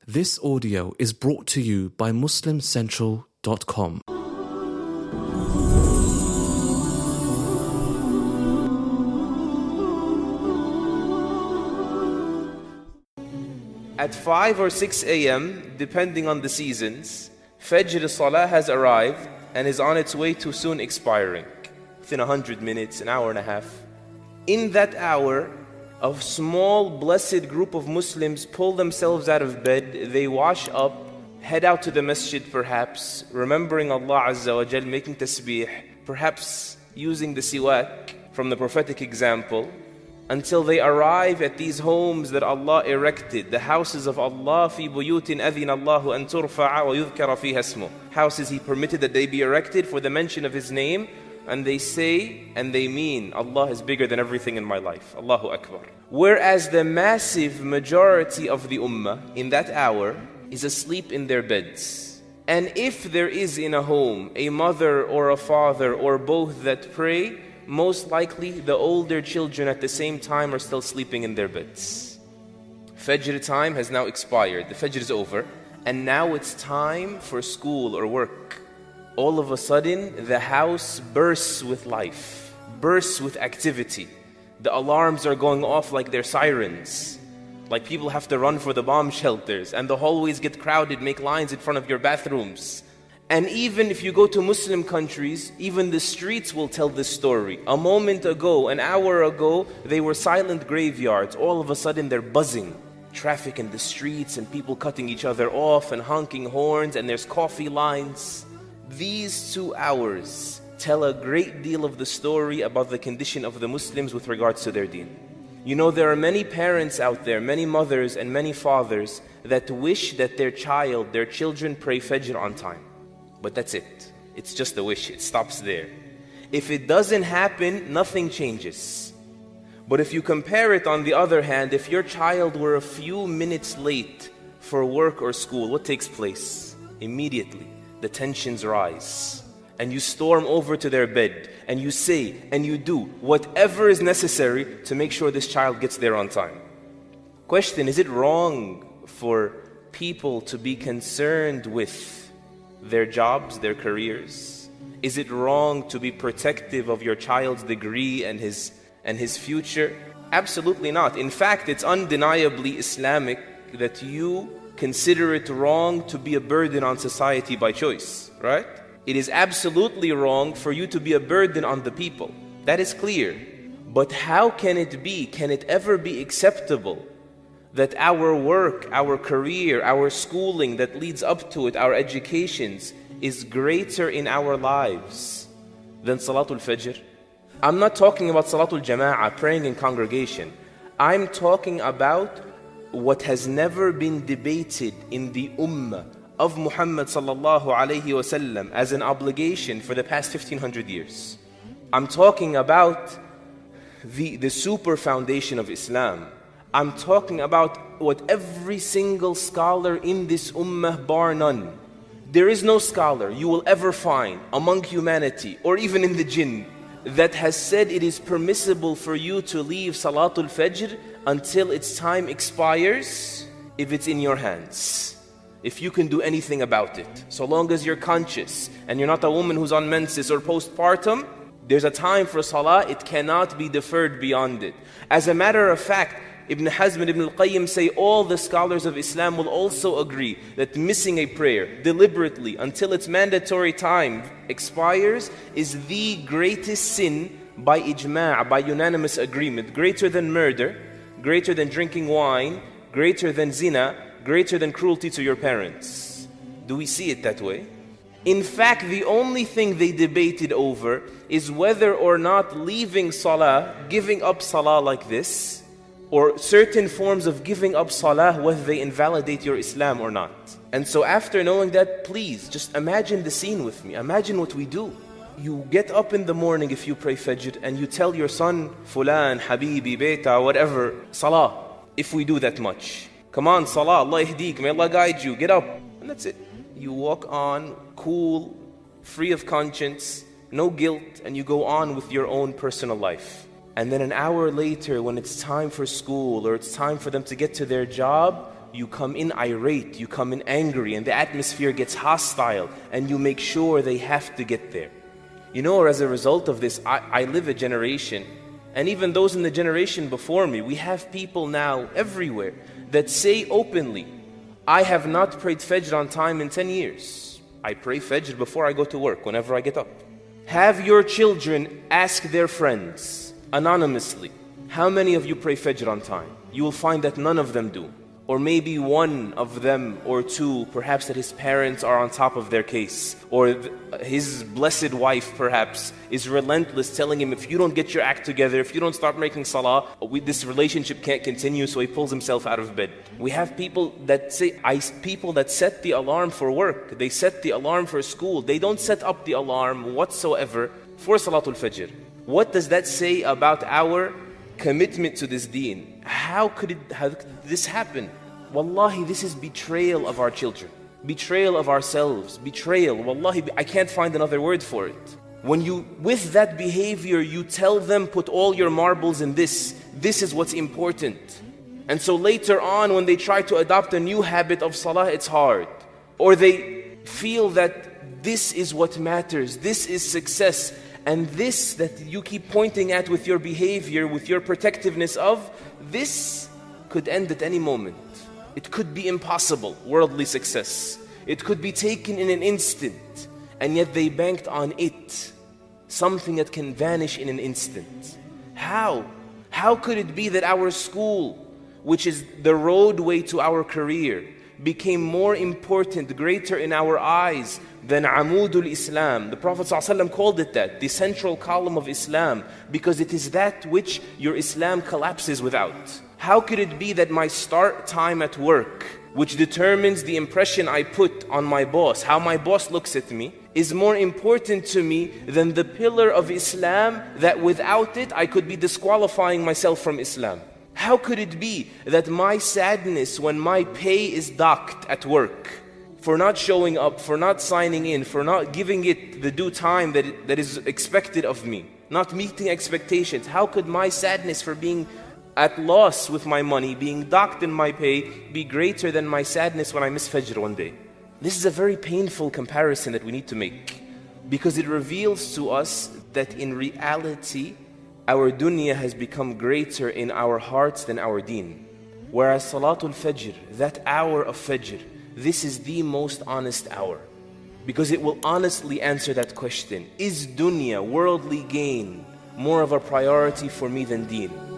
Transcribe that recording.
This audio is brought to you by MuslimCentral.com. At 5 or 6 a.m., depending on the seasons, Fajr Salah has arrived and is on its way to soon expiring. Within 100 minutes, an hour and a half. In that hour, a small blessed group of Muslims pull themselves out of bed, they wash up, head out to the masjid perhaps, remembering Allah Azza wa Jal, making tasbih, perhaps using the siwak from the prophetic example, until they arrive at these homes that Allah erected, the houses of Allah, fi buyutin adhina Allahu an turfa'a wa yudhkara fiha ismuh. Houses He permitted that they be erected for the mention of His name, and they say and they mean, Allah is bigger than everything in my life. Allahu Akbar. Whereas the massive majority of the ummah in that hour is asleep in their beds. And if there is in a home a mother or a father or both that pray, most likely the older children at the same time are still sleeping in their beds. Fajr time has now expired. The Fajr is over. And now it's time for school or work. All of a sudden, the house bursts with life, bursts with activity. The alarms are going off like they're sirens. Like people have to run for the bomb shelters, and the hallways get crowded, make lines in front of your bathrooms. And even if you go to Muslim countries, even the streets will tell this story. A moment ago, an hour ago, they were silent graveyards. All of a sudden, they're buzzing. Traffic in the streets and people cutting each other off and honking horns, and there's coffee lines. These 2 hours tell a great deal of the story about the condition of the Muslims with regards to their deen. You know, there are many parents out there, many mothers and many fathers that wish that their children pray Fajr on time. But that's it. It's just a wish. It stops there. If it doesn't happen, nothing changes. But if you compare it on the other hand, if your child were a few minutes late for work or school, what takes place? Immediately, the tensions rise. And you storm over to their bed, and you say and you do whatever is necessary to make sure this child gets there on time. Question, is it wrong for people to be concerned with their jobs, their careers? Is it wrong to be protective of your child's degree and his future? Absolutely not. In fact, it's undeniably Islamic that you consider it wrong to be a burden on society by choice, right? It is absolutely wrong for you to be a burden on the people. That is clear. But how can it ever be acceptable that our work, our career, our schooling that leads up to it, our educations, is greater in our lives than Salatul Fajr? I'm not talking about Salatul Jama'ah, praying in congregation. I'm talking about what has never been debated in the ummah of Muhammad sallallahu alayhi wasallam as an obligation for the past 1500 years. I'm talking about the super foundation of Islam. I'm talking about what every single scholar in this ummah, bar none, there is no scholar you will ever find among humanity or even in the jinn that has said it is permissible for you to leave Salatul Fajr until its time expires if it's in your hands. If you can do anything about it. So long as you're conscious and you're not a woman who's on menses or postpartum, there's a time for Salah, it cannot be deferred beyond it. As a matter of fact, Ibn Hazm and Ibn al-Qayyim say all the scholars of Islam will also agree that missing a prayer deliberately until its mandatory time expires is the greatest sin by ijma', by unanimous agreement, greater than murder, greater than drinking wine, greater than zina, greater than cruelty to your parents. Do we see it that way? In fact, the only thing they debated over is whether or not leaving Salah, giving up Salah like this, or certain forms of giving up Salah, whether they invalidate your Islam or not. And so after knowing that, please, just imagine the scene with me. Imagine what we do. You get up in the morning if you pray Fajr and you tell your son, Fulan, Habibi, Beta, whatever, Salah, if we do that much. Come on, Salah, Allah ihdeek, may Allah guide you, get up. And that's it. You walk on, cool, free of conscience, no guilt, and you go on with your own personal life. And then an hour later, when it's time for school or it's time for them to get to their job, you come in irate, you come in angry, and the atmosphere gets hostile, and you make sure they have to get there. You know, or as a result of this, I live a generation, and even those in the generation before me, we have people now everywhere that say openly, I have not prayed Fajr on time in 10 years. I pray Fajr before I go to work, whenever I get up. Have your children ask their friends, anonymously, how many of you pray Fajr on time? You will find that none of them do. Or maybe one of them or two, perhaps that his parents are on top of their case. Or his blessed wife, perhaps, is relentless, telling him, if you don't get your act together, if you don't start making salah, this relationship can't continue, so he pulls himself out of bed. We have people that set the alarm for work. They set the alarm for school. They don't set up the alarm whatsoever for Salatul Fajr. What does that say about our commitment to this deen? How could this happen? Wallahi, this is betrayal of our children, betrayal of ourselves, betrayal. Wallahi, I can't find another word for it. When you, with that behavior, you tell them, put all your marbles in this is what's important. And so later on, when they try to adopt a new habit of salah, it's hard. Or they feel that this is what matters, this is success. And this that you keep pointing at with your behavior, with your protectiveness of, this could end at any moment. It could be impossible, worldly success. It could be taken in an instant. And yet they banked on it, something that can vanish in an instant. How? How could it be that our school, which is the roadway to our career, became more important, greater in our eyes than Amudul Islam? The Prophet ﷺ called it that, the central column of Islam, because it is that which your Islam collapses without. How could it be that my start time at work, which determines the impression I put on my boss, how my boss looks at me, is more important to me than the pillar of Islam that without it I could be disqualifying myself from Islam? How could it be that my sadness when my pay is docked at work, for not showing up, for not signing in, for not giving it the due time that is expected of me, not meeting expectations, how could my sadness for being at loss with my money, being docked in my pay, be greater than my sadness when I miss Fajr one day? This is a very painful comparison that we need to make, because it reveals to us that in reality, our dunya has become greater in our hearts than our deen. Whereas Salatul Fajr, that hour of Fajr, this is the most honest hour. Because it will honestly answer that question. Is dunya, worldly gain, more of a priority for me than deen?